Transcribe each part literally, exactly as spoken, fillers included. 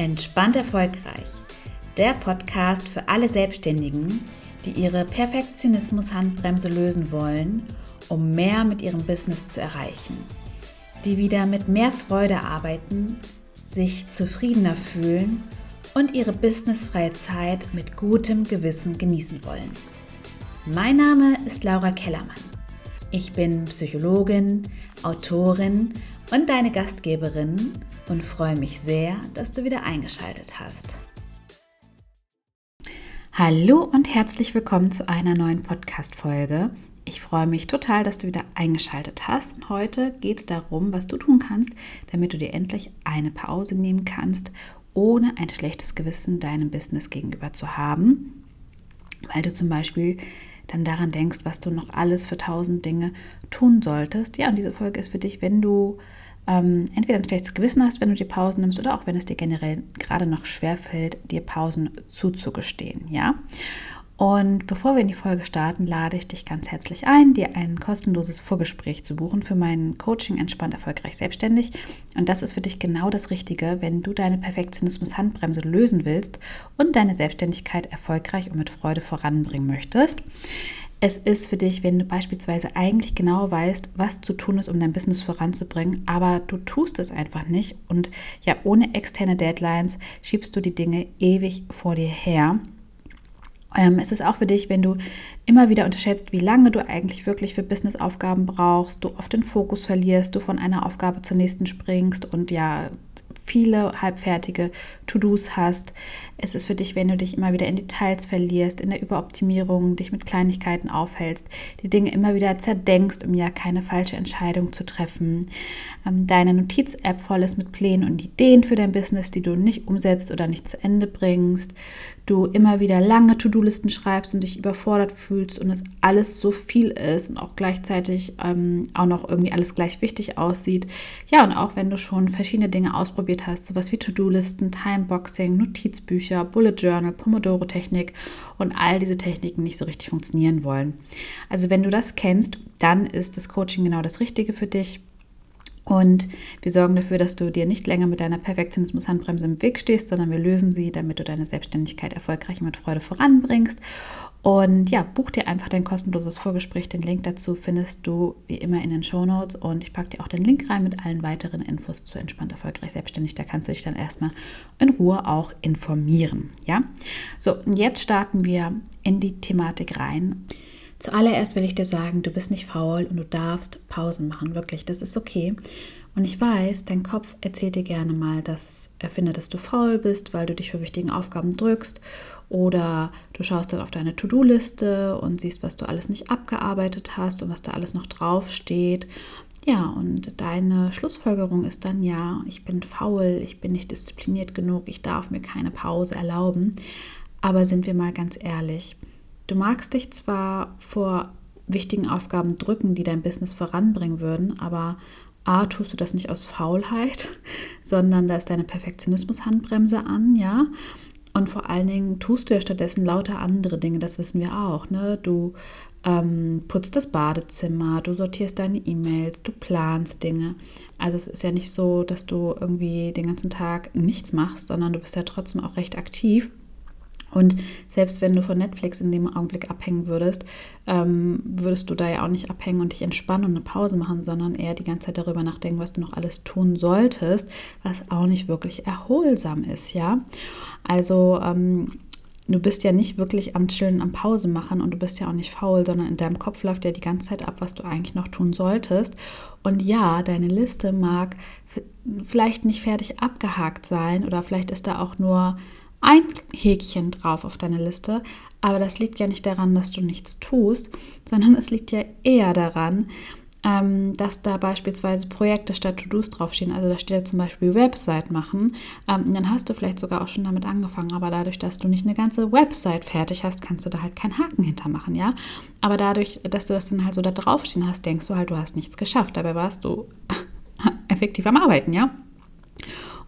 Entspannt erfolgreich. Der Podcast für alle Selbstständigen, die ihre Perfektionismus-Handbremse lösen wollen, um mehr mit ihrem Business zu erreichen. Die wieder mit mehr Freude arbeiten, sich zufriedener fühlen und ihre businessfreie Zeit mit gutem Gewissen genießen wollen. Mein Name ist Laura Kellermann. Ich bin Psychologin, Autorin und deine Gastgeberin und freue mich sehr, dass du wieder eingeschaltet hast. Hallo und herzlich willkommen zu einer neuen Podcast-Folge. Ich freue mich total, dass du wieder eingeschaltet hast. Und heute geht es darum, was du tun kannst, damit du dir endlich eine Pause nehmen kannst, ohne ein schlechtes Gewissen deinem Business gegenüber zu haben, weil du zum Beispiel dann daran denkst, was du noch alles für tausend Dinge tun solltest. Ja, und diese Folge ist für dich, wenn du ähm, entweder ein schlechtes Gewissen hast, wenn du dir Pausen nimmst, oder auch wenn es dir generell gerade noch schwerfällt, dir Pausen zuzugestehen. Ja? Und bevor wir in die Folge starten, lade ich dich ganz herzlich ein, dir ein kostenloses Vorgespräch zu buchen für mein Coaching Entspannt Erfolgreich Selbstständig. Und das ist für dich genau das Richtige, wenn du deine Perfektionismus-Handbremse lösen willst und deine Selbstständigkeit erfolgreich und mit Freude voranbringen möchtest. Es ist für dich, wenn du beispielsweise eigentlich genau weißt, was zu tun ist, um dein Business voranzubringen, aber du tust es einfach nicht und ja, ohne externe Deadlines schiebst du die Dinge ewig vor dir her. Ähm, es ist auch für dich, wenn du immer wieder unterschätzt, wie lange du eigentlich wirklich für Businessaufgaben brauchst, du oft den Fokus verlierst, du von einer Aufgabe zur nächsten springst und ja, viele halbfertige To-Dos hast. Es ist für dich, wenn du dich immer wieder in Details verlierst, in der Überoptimierung, dich mit Kleinigkeiten aufhältst, die Dinge immer wieder zerdenkst, um ja keine falsche Entscheidung zu treffen. Ähm, deine Notiz-App voll ist mit Plänen und Ideen für dein Business, die du nicht umsetzt oder nicht zu Ende bringst. Du immer wieder lange To-Do-Listen schreibst und dich überfordert fühlst und es alles so viel ist und auch gleichzeitig ähm, auch noch irgendwie alles gleich wichtig aussieht. Ja, und auch wenn du schon verschiedene Dinge ausprobiert hast, sowas wie To-Do-Listen, Timeboxing, Notizbücher, Bullet Journal, Pomodoro-Technik und all diese Techniken nicht so richtig funktionieren wollen. Also wenn du das kennst, dann ist das Coaching genau das Richtige für dich. Und wir sorgen dafür, dass du dir nicht länger mit deiner Perfektionismus-Handbremse im Weg stehst, sondern wir lösen sie, damit du deine Selbstständigkeit erfolgreich und mit Freude voranbringst. Und ja, buch dir einfach dein kostenloses Vorgespräch. Den Link dazu findest du wie immer in den Shownotes und ich packe dir auch den Link rein mit allen weiteren Infos zu Entspannt Erfolgreich Selbstständig. Da kannst du dich dann erstmal in Ruhe auch informieren. Ja, so, und jetzt starten wir in die Thematik rein. Zuallererst will ich dir sagen, du bist nicht faul und du darfst Pausen machen, wirklich, das ist okay. Und ich weiß, dein Kopf erzählt dir gerne mal, dass er findet, dass du faul bist, weil du dich für wichtige Aufgaben drückst oder du schaust dann auf deine To-Do-Liste und siehst, was du alles nicht abgearbeitet hast und was da alles noch draufsteht. Ja, und deine Schlussfolgerung ist dann, ja, ich bin faul, ich bin nicht diszipliniert genug, ich darf mir keine Pause erlauben. Aber sind wir mal ganz ehrlich, du magst dich zwar vor wichtigen Aufgaben drücken, die dein Business voranbringen würden, aber A, tust du das nicht aus Faulheit, sondern da ist deine Perfektionismus-Handbremse an, ja. Und vor allen Dingen tust du ja stattdessen lauter andere Dinge, das wissen wir auch, ne? Du ähm, putzt das Badezimmer, du sortierst deine E-Mails, du planst Dinge. Also es ist ja nicht so, dass du irgendwie den ganzen Tag nichts machst, sondern du bist ja trotzdem auch recht aktiv. Und selbst wenn du von Netflix in dem Augenblick abhängen würdest, ähm, würdest du da ja auch nicht abhängen und dich entspannen und eine Pause machen, sondern eher die ganze Zeit darüber nachdenken, was du noch alles tun solltest, was auch nicht wirklich erholsam ist, ja. Also ähm, du bist ja nicht wirklich am Chillen, am Pause machen und du bist ja auch nicht faul, sondern in deinem Kopf läuft ja die ganze Zeit ab, was du eigentlich noch tun solltest. Und ja, deine Liste mag f- vielleicht nicht fertig abgehakt sein oder vielleicht ist da auch nur ein Häkchen drauf auf deine Liste, aber das liegt ja nicht daran, dass du nichts tust, sondern es liegt ja eher daran, ähm, dass da beispielsweise Projekte statt To-Dos draufstehen. Also da steht ja zum Beispiel Website machen. Ähm, dann hast du vielleicht sogar auch schon damit angefangen, aber dadurch, dass du nicht eine ganze Website fertig hast, kannst du da halt keinen Haken hintermachen, ja. Aber dadurch, dass du das dann halt so da draufstehen hast, denkst du halt, du hast nichts geschafft. Dabei warst du effektiv am Arbeiten, ja.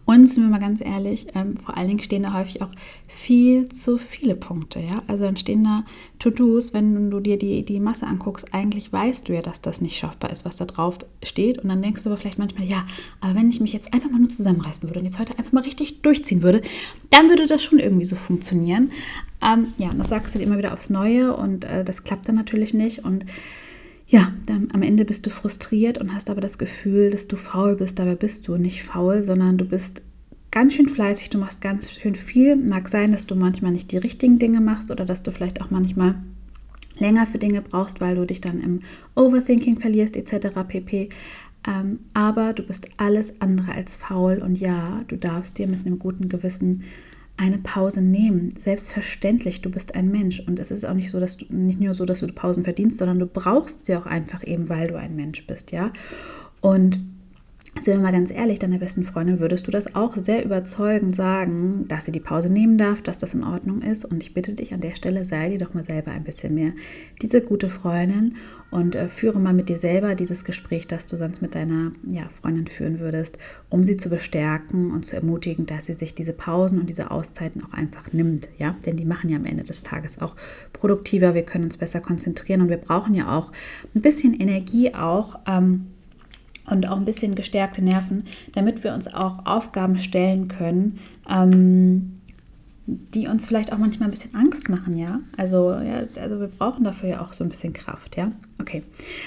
Und sind wir mal ganz ehrlich, ähm, vor allen Dingen stehen da häufig auch viel zu viele Punkte. Ja? Also dann stehen da To-Dos, wenn du dir die, die Masse anguckst, eigentlich weißt du ja, dass das nicht schaffbar ist, was da drauf steht. Und dann denkst du aber vielleicht manchmal, ja, aber wenn ich mich jetzt einfach mal nur zusammenreißen würde und jetzt heute einfach mal richtig durchziehen würde, dann würde das schon irgendwie so funktionieren. Ähm, ja, und das sagst du dir immer wieder aufs Neue und äh, das klappt dann natürlich nicht. Und ja, dann am Ende bist du frustriert und hast aber das Gefühl, dass du faul bist. Dabei bist du nicht faul, sondern du bist ganz schön fleißig, du machst ganz schön viel. Mag sein, dass du manchmal nicht die richtigen Dinge machst oder dass du vielleicht auch manchmal länger für Dinge brauchst, weil du dich dann im Overthinking verlierst et cetera pp. Ähm, aber du bist alles andere als faul und ja, du darfst dir mit einem guten Gewissen eine Pause nehmen. Selbstverständlich, du bist ein Mensch und es ist auch nicht so, dass du nicht nur so, dass du Pausen verdienst, sondern du brauchst sie auch einfach eben, weil du ein Mensch bist, ja. Und sind wir mal ganz ehrlich, deiner besten Freundin würdest du das auch sehr überzeugend sagen, dass sie die Pause nehmen darf, dass das in Ordnung ist. Und ich bitte dich an der Stelle, sei dir doch mal selber ein bisschen mehr diese gute Freundin und äh, führe mal mit dir selber dieses Gespräch, das du sonst mit deiner ja, Freundin führen würdest, um sie zu bestärken und zu ermutigen, dass sie sich diese Pausen und diese Auszeiten auch einfach nimmt. Ja? Denn die machen ja am Ende des Tages auch produktiver, wir können uns besser konzentrieren und wir brauchen ja auch ein bisschen Energie auch, ähm, und auch ein bisschen gestärkte Nerven, damit wir uns auch Aufgaben stellen können, ähm, die uns vielleicht auch manchmal ein bisschen Angst machen, ja. Also, ja, also wir brauchen dafür ja auch so ein bisschen Kraft, ja. Okay.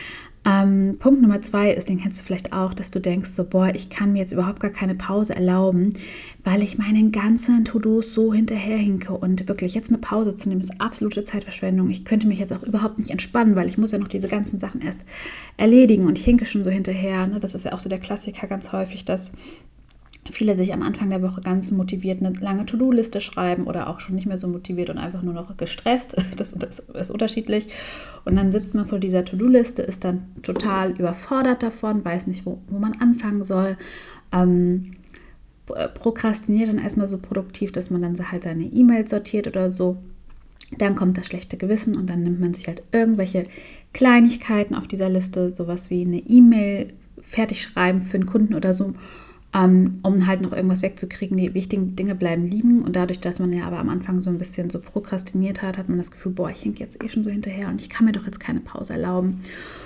Ähm, Punkt Nummer zwei ist, den kennst du vielleicht auch, dass du denkst so, boah, ich kann mir jetzt überhaupt gar keine Pause erlauben, weil ich meinen ganzen To-Dos so hinterherhinke und wirklich jetzt eine Pause zu nehmen, ist absolute Zeitverschwendung. Ich könnte mich jetzt auch überhaupt nicht entspannen, weil ich muss ja noch diese ganzen Sachen erst erledigen und ich hinke schon so hinterher. Ne? Das ist ja auch so der Klassiker ganz häufig, dass viele sich am Anfang der Woche ganz motiviert eine lange To-Do-Liste schreiben oder auch schon nicht mehr so motiviert und einfach nur noch gestresst. Das, das ist unterschiedlich. Und dann sitzt man vor dieser To-Do-Liste, ist dann total überfordert davon, weiß nicht, wo, wo man anfangen soll. Ähm, prokrastiniert dann erstmal so produktiv, dass man dann halt seine E-Mails sortiert oder so. Dann kommt das schlechte Gewissen und dann nimmt man sich halt irgendwelche Kleinigkeiten auf dieser Liste, sowas wie eine E-Mail fertig schreiben für einen Kunden oder so, um halt noch irgendwas wegzukriegen. Die wichtigen Dinge bleiben liegen und dadurch, dass man ja aber am Anfang so ein bisschen so prokrastiniert hat, hat man das Gefühl, boah, ich hänge jetzt eh schon so hinterher und ich kann mir doch jetzt keine Pause erlauben.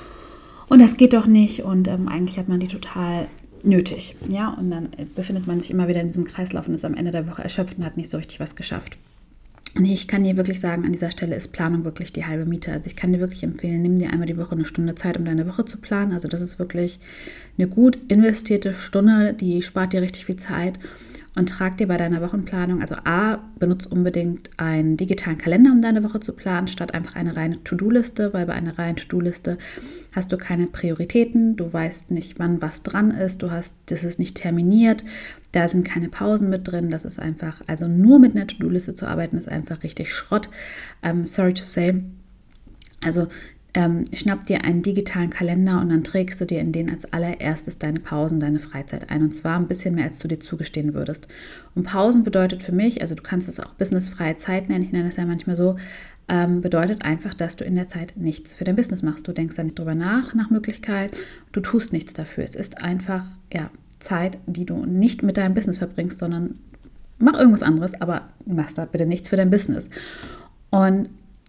Und das geht doch nicht und ähm, eigentlich hat man die total nötig. Ja, und dann befindet man sich immer wieder in diesem Kreislauf und ist am Ende der Woche erschöpft und hat nicht so richtig was geschafft. Und ich kann dir wirklich sagen, an dieser Stelle ist Planung wirklich die halbe Miete. Also ich kann dir wirklich empfehlen, nimm dir einmal die Woche eine Stunde Zeit, um deine Woche zu planen. Also das ist wirklich eine gut investierte Stunde, die spart dir richtig viel Zeit. Und trag dir bei deiner Wochenplanung, also A, benutze unbedingt einen digitalen Kalender, um deine Woche zu planen, statt einfach eine reine To-Do-Liste, weil bei einer reinen To-Do-Liste hast du keine Prioritäten, du weißt nicht, wann was dran ist, du hast, das ist nicht terminiert, da sind keine Pausen mit drin, das ist einfach, also nur mit einer To-Do-Liste zu arbeiten, ist einfach richtig Schrott. Um, sorry to say. Also Ähm, schnapp dir einen digitalen Kalender und dann trägst du dir in den als allererstes deine Pausen, deine Freizeit ein und zwar ein bisschen mehr, als du dir zugestehen würdest. Und Pausen bedeutet für mich, also du kannst es auch businessfreie Zeit nennen, ich nenne es ja manchmal so, ähm, bedeutet einfach, dass du in der Zeit nichts für dein Business machst. Du denkst da nicht drüber nach, nach Möglichkeit, du tust nichts dafür. Es ist einfach, ja, Zeit, die du nicht mit deinem Business verbringst, sondern mach irgendwas anderes, aber mach da bitte nichts für dein Business. Und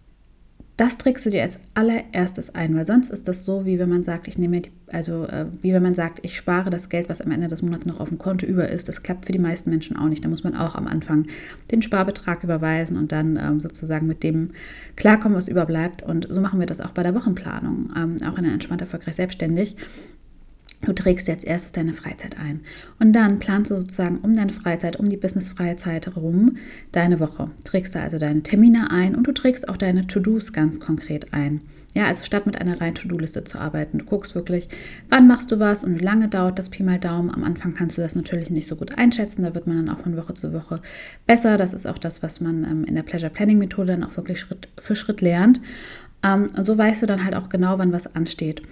das trägst du dir als allererstes ein, weil sonst ist das so, wie wenn man sagt, ich nehme mir die, also äh, wie wenn man sagt, ich spare das Geld, was am Ende des Monats noch auf dem Konto über ist. Das klappt für die meisten Menschen auch nicht. Da muss man auch am Anfang den Sparbetrag überweisen und dann ähm, sozusagen mit dem klarkommen, was überbleibt. Und so machen wir das auch bei der Wochenplanung, ähm, auch in der Entspannter Erfolgreich Selbstständig. Du trägst jetzt erstes deine Freizeit ein und dann planst du sozusagen um deine Freizeit, um die businessfreie Zeit herum deine Woche. Trägst da also deine Termine ein und du trägst auch deine To-Dos ganz konkret ein. Ja, also statt mit einer reinen To-Do-Liste zu arbeiten. Du guckst wirklich, wann machst du was und wie lange dauert das Pi mal Daumen. Am Anfang kannst du das natürlich nicht so gut einschätzen, da wird man dann auch von Woche zu Woche besser. Das ist auch das, was man ähm, in der Pleasure Planning Methode dann auch wirklich Schritt für Schritt lernt. Ähm, und so weißt du dann halt auch genau, wann was ansteht.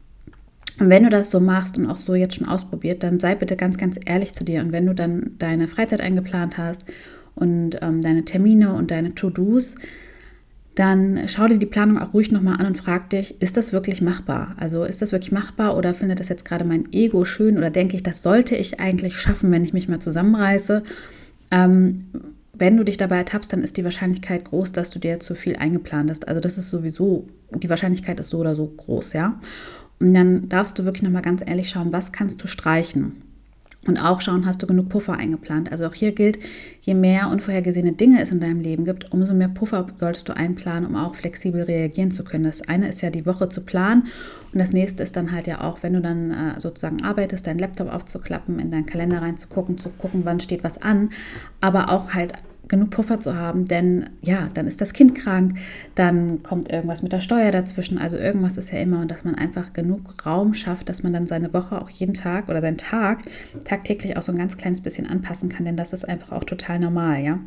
Und wenn du das so machst und auch so jetzt schon ausprobiert, dann sei bitte ganz, ganz ehrlich zu dir. Und wenn du dann deine Freizeit eingeplant hast und ähm, deine Termine und deine To-Dos, dann schau dir die Planung auch ruhig nochmal an und frag dich, ist das wirklich machbar? Also ist das wirklich machbar oder findet das jetzt gerade mein Ego schön oder denke ich, das sollte ich eigentlich schaffen, wenn ich mich mal zusammenreiße? Ähm, wenn du dich dabei ertappst, dann ist die Wahrscheinlichkeit groß, dass du dir zu viel eingeplant hast. Also das ist sowieso, die Wahrscheinlichkeit ist so oder so groß, ja. Und dann darfst du wirklich nochmal ganz ehrlich schauen, was kannst du streichen? Und auch schauen, hast du genug Puffer eingeplant. Also auch hier gilt, je mehr unvorhergesehene Dinge es in deinem Leben gibt, umso mehr Puffer solltest du einplanen, um auch flexibel reagieren zu können. Das eine ist ja die Woche zu planen und das nächste ist dann halt ja auch, wenn du dann äh, sozusagen arbeitest, deinen Laptop aufzuklappen, in deinen Kalender reinzugucken, zu gucken, wann steht was an, aber auch halt genug Puffer zu haben, denn ja, dann ist das Kind krank, dann kommt irgendwas mit der Steuer dazwischen, also irgendwas ist ja immer und dass man einfach genug Raum schafft, dass man dann seine Woche auch jeden Tag oder seinen Tag tagtäglich auch so ein ganz kleines bisschen anpassen kann, denn das ist einfach auch total normal, ja.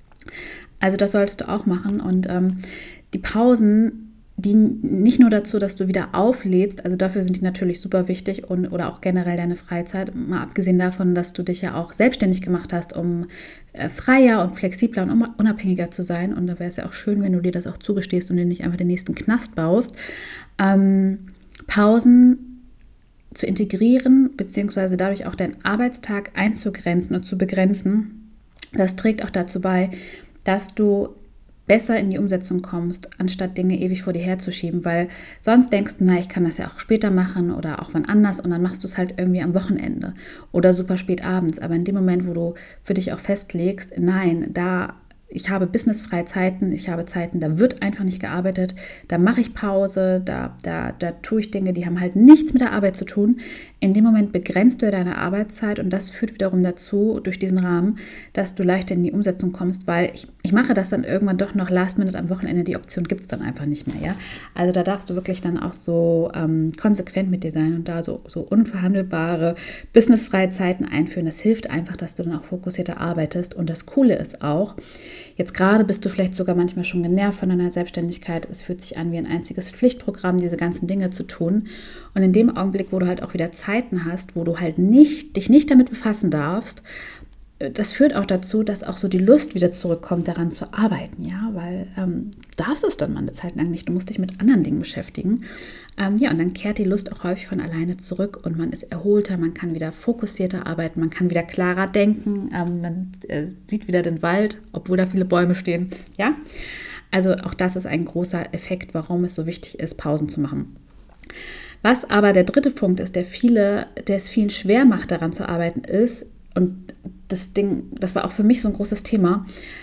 Also das solltest du auch machen und ähm, die Pausen dienen nicht nur dazu, dass du wieder auflädst, also dafür sind die natürlich super wichtig und oder auch generell deine Freizeit, mal abgesehen davon, dass du dich ja auch selbstständig gemacht hast, um äh, freier und flexibler und unabhängiger zu sein und da wäre es ja auch schön, wenn du dir das auch zugestehst und dir nicht einfach den nächsten Knast baust. Ähm, Pausen zu integrieren, beziehungsweise dadurch auch deinen Arbeitstag einzugrenzen und zu begrenzen, das trägt auch dazu bei, dass du besser in die Umsetzung kommst, anstatt Dinge ewig vor dir herzuschieben, weil sonst denkst du, na, ich kann das ja auch später machen oder auch wann anders und dann machst du es halt irgendwie am Wochenende oder super spät abends, aber in dem Moment, wo du für dich auch festlegst, nein, da ich habe businessfreie Zeiten, ich habe Zeiten, da wird einfach nicht gearbeitet, da mache ich Pause, da, da, da tue ich Dinge, die haben halt nichts mit der Arbeit zu tun. In dem Moment begrenzt du ja deine Arbeitszeit und das führt wiederum dazu, durch diesen Rahmen, dass du leichter in die Umsetzung kommst, weil ich, ich mache das dann irgendwann doch noch last minute am Wochenende, die Option gibt es dann einfach nicht mehr, ja. Also da darfst du wirklich dann auch so ähm, konsequent mit dir sein und da so, so unverhandelbare businessfreie Zeiten einführen. Das hilft einfach, dass du dann auch fokussierter arbeitest und das Coole ist auch, jetzt gerade bist du vielleicht sogar manchmal schon genervt von deiner Selbstständigkeit. Es fühlt sich an wie ein einziges Pflichtprogramm, diese ganzen Dinge zu tun. Und in dem Augenblick, wo du halt auch wieder Zeiten hast, wo du halt nicht, dich nicht damit befassen darfst, das führt auch dazu, dass auch so die Lust wieder zurückkommt, daran zu arbeiten, ja, weil ähm, du darfst es dann mal eine Zeit lang nicht, du musst dich mit anderen Dingen beschäftigen. Ähm, ja, und dann kehrt die Lust auch häufig von alleine zurück und man ist erholter, man kann wieder fokussierter arbeiten, man kann wieder klarer denken, ähm, man äh, sieht wieder den Wald, obwohl da viele Bäume stehen, ja. Also auch das ist ein großer Effekt, warum es so wichtig ist, Pausen zu machen. Was aber der dritte Punkt ist, der viele, der es vielen schwer macht, daran zu arbeiten, ist, und das Ding, das war auch für mich so ein großes Thema,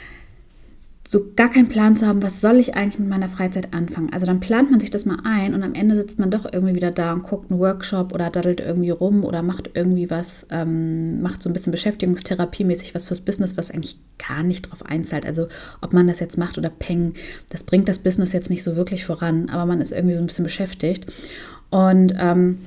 so gar keinen Plan zu haben, was soll ich eigentlich mit meiner Freizeit anfangen. Also dann plant man sich das mal ein und am Ende sitzt man doch irgendwie wieder da und guckt einen Workshop oder daddelt irgendwie rum oder macht irgendwie was, ähm, macht so ein bisschen Beschäftigungstherapiemäßig was fürs Business, was eigentlich gar nicht drauf einzahlt. Also ob man das jetzt macht oder peng, das bringt das Business jetzt nicht so wirklich voran, aber man ist irgendwie so ein bisschen beschäftigt. Und ähm,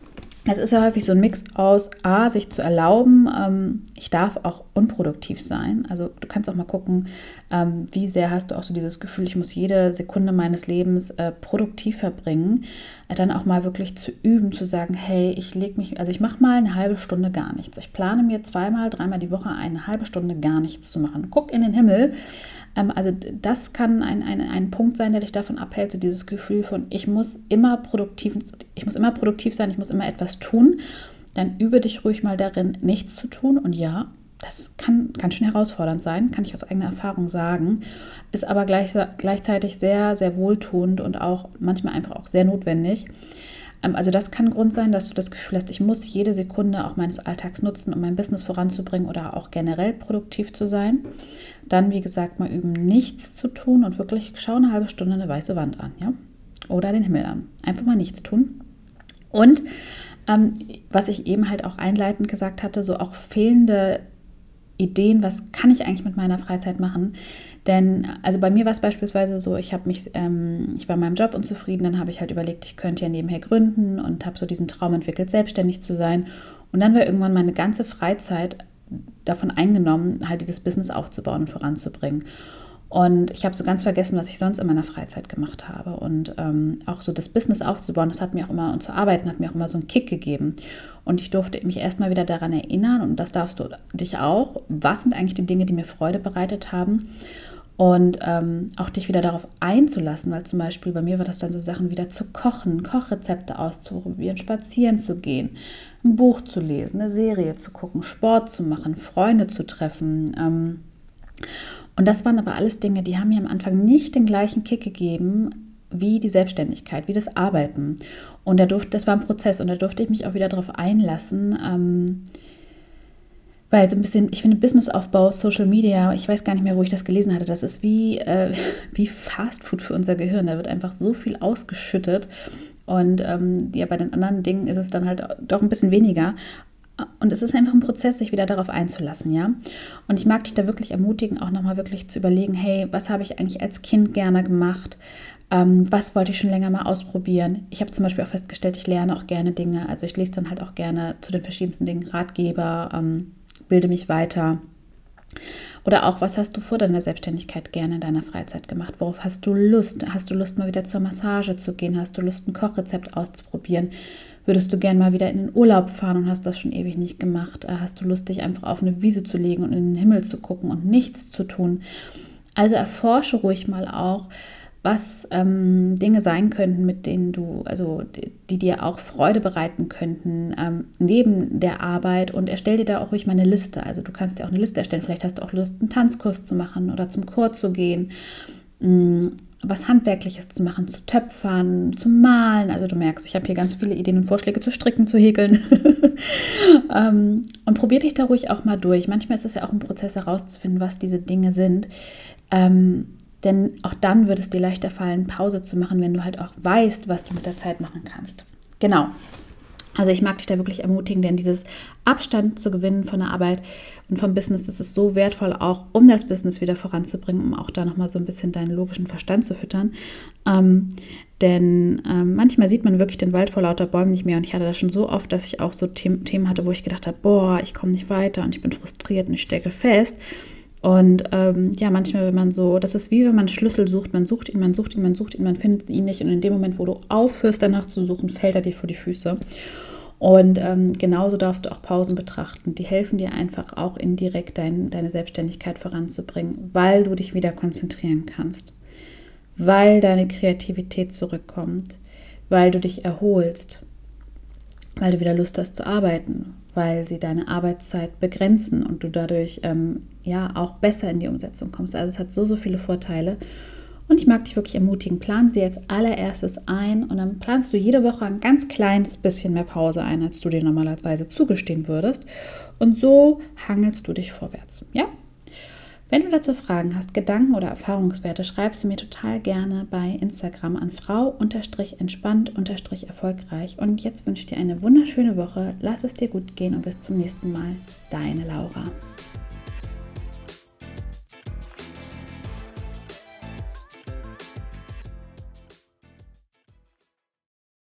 es ist ja häufig so ein Mix aus, A, sich zu erlauben, ähm, ich darf auch unproduktiv sein. Also du kannst auch mal gucken, ähm, wie sehr hast du auch so dieses Gefühl, ich muss jede Sekunde meines Lebens äh, produktiv verbringen. Äh, dann auch mal wirklich zu üben, zu sagen, hey, ich lege mich, also ich mache mal eine halbe Stunde gar nichts. Ich plane mir zweimal, dreimal die Woche eine halbe Stunde gar nichts zu machen. Guck in den Himmel. Also das kann ein, ein, ein Punkt sein, der dich davon abhält, so dieses Gefühl von, ich muss immer produktiv, ich muss immer produktiv sein, ich muss immer etwas tun. Dann übe dich ruhig mal darin, nichts zu tun. Und ja, das kann ganz schön herausfordernd sein, kann ich aus eigener Erfahrung sagen, ist aber gleich, gleichzeitig sehr, sehr wohltuend und auch manchmal einfach auch sehr notwendig. Also das kann ein Grund sein, dass du das Gefühl hast, ich muss jede Sekunde auch meines Alltags nutzen, um mein Business voranzubringen oder auch generell produktiv zu sein. Dann, wie gesagt, mal üben, nichts zu tun und wirklich schau eine halbe Stunde eine weiße Wand an, ja? Oder den Himmel an. Einfach mal nichts tun. Und ähm, was ich eben halt auch einleitend gesagt hatte, so auch fehlende Ideen, was kann ich eigentlich mit meiner Freizeit machen? Denn, also bei mir war es beispielsweise so, ich habe mich, ähm, ich war in meinem Job unzufrieden, dann habe ich halt überlegt, ich könnte ja nebenher gründen und habe so diesen Traum entwickelt, selbstständig zu sein. Und dann war irgendwann meine ganze Freizeit davon eingenommen, halt dieses Business aufzubauen und voranzubringen. Und ich habe so ganz vergessen, was ich sonst in meiner Freizeit gemacht habe. Und ähm, auch so das Business aufzubauen, das hat mir auch immer, und zu arbeiten, hat mir auch immer so einen Kick gegeben. Und ich durfte mich erstmal wieder daran erinnern, und das darfst du dich auch, was sind eigentlich die Dinge, die mir Freude bereitet haben. Und ähm, auch dich wieder darauf einzulassen, weil zum Beispiel bei mir war das dann so Sachen wieder zu kochen, Kochrezepte auszuprobieren, spazieren zu gehen, ein Buch zu lesen, eine Serie zu gucken, Sport zu machen, Freunde zu treffen. Ähm, und das waren aber alles Dinge, die haben mir am Anfang nicht den gleichen Kick gegeben wie die Selbstständigkeit, wie das Arbeiten. Und da durfte, das war ein Prozess und da durfte ich mich auch wieder darauf einlassen, ähm, weil so ein bisschen, ich finde Businessaufbau, Social Media, ich weiß gar nicht mehr, wo ich das gelesen hatte, das ist wie, äh, wie Fastfood für unser Gehirn. Da wird einfach so viel ausgeschüttet und ähm, ja, bei den anderen Dingen ist es dann halt doch ein bisschen weniger. Und es ist einfach ein Prozess, sich wieder darauf einzulassen, ja. Und ich mag dich da wirklich ermutigen, auch nochmal wirklich zu überlegen, hey, was habe ich eigentlich als Kind gerne gemacht? Ähm, was wollte ich schon länger mal ausprobieren? Ich habe zum Beispiel auch festgestellt, ich lerne auch gerne Dinge. Also ich lese dann halt auch gerne zu den verschiedensten Dingen Ratgeber, ähm, bilde mich weiter. Oder auch, was hast du vor deiner Selbstständigkeit gerne in deiner Freizeit gemacht? Worauf hast du Lust? Hast du Lust, mal wieder zur Massage zu gehen? Hast du Lust, ein Kochrezept auszuprobieren? Würdest du gerne mal wieder in den Urlaub fahren und hast das schon ewig nicht gemacht? Hast du Lust, dich einfach auf eine Wiese zu legen und in den Himmel zu gucken und nichts zu tun? Also erforsche ruhig mal auch, was ähm, Dinge sein könnten, mit denen du, also die, die dir auch Freude bereiten könnten, ähm, neben der Arbeit, und erstell dir da auch ruhig mal eine Liste. Also du kannst dir auch eine Liste erstellen, vielleicht hast du auch Lust, einen Tanzkurs zu machen oder zum Chor zu gehen, mh, was Handwerkliches zu machen, zu töpfern, zu malen. Also du merkst, ich habe hier ganz viele Ideen und Vorschläge zu stricken, zu häkeln. ähm, und probier dich da ruhig auch mal durch. Manchmal ist es ja auch ein Prozess herauszufinden, was diese Dinge sind. Ähm, Denn auch dann wird es dir leichter fallen, Pause zu machen, wenn du halt auch weißt, was du mit der Zeit machen kannst. Genau. Also ich mag dich da wirklich ermutigen, denn dieses Abstand zu gewinnen von der Arbeit und vom Business, das ist so wertvoll, auch um das Business wieder voranzubringen, um auch da nochmal so ein bisschen deinen logischen Verstand zu füttern. Ähm, denn ähm, manchmal sieht man wirklich den Wald vor lauter Bäumen nicht mehr, und ich hatte das schon so oft, dass ich auch so Themen hatte, wo ich gedacht habe, boah, ich komme nicht weiter und ich bin frustriert und ich stecke fest. Und ähm, ja, manchmal, wenn man so, das ist wie wenn man einen Schlüssel sucht, man sucht ihn, man sucht ihn, man sucht ihn, man findet ihn nicht, und in dem Moment, wo du aufhörst, danach zu suchen, fällt er dir vor die Füße. Und ähm, genauso darfst du auch Pausen betrachten. Die helfen dir einfach auch indirekt dein, deine Selbstständigkeit voranzubringen, weil du dich wieder konzentrieren kannst, weil deine Kreativität zurückkommt, weil du dich erholst, weil du wieder Lust hast zu arbeiten, weil sie deine Arbeitszeit begrenzen und du dadurch ähm, ja auch besser in die Umsetzung kommst. Also es hat so, so viele Vorteile. Und ich mag dich wirklich ermutigen, plan sie jetzt allererstes ein, und dann planst du jede Woche ein ganz kleines bisschen mehr Pause ein, als du dir normalerweise zugestehen würdest. Und so hangelst du dich vorwärts. Ja? Wenn du dazu Fragen hast, Gedanken oder Erfahrungswerte, schreib sie mir total gerne bei Instagram an frau-entspannt-erfolgreich. Und jetzt wünsche ich dir eine wunderschöne Woche. Lass es dir gut gehen und bis zum nächsten Mal. Deine Laura.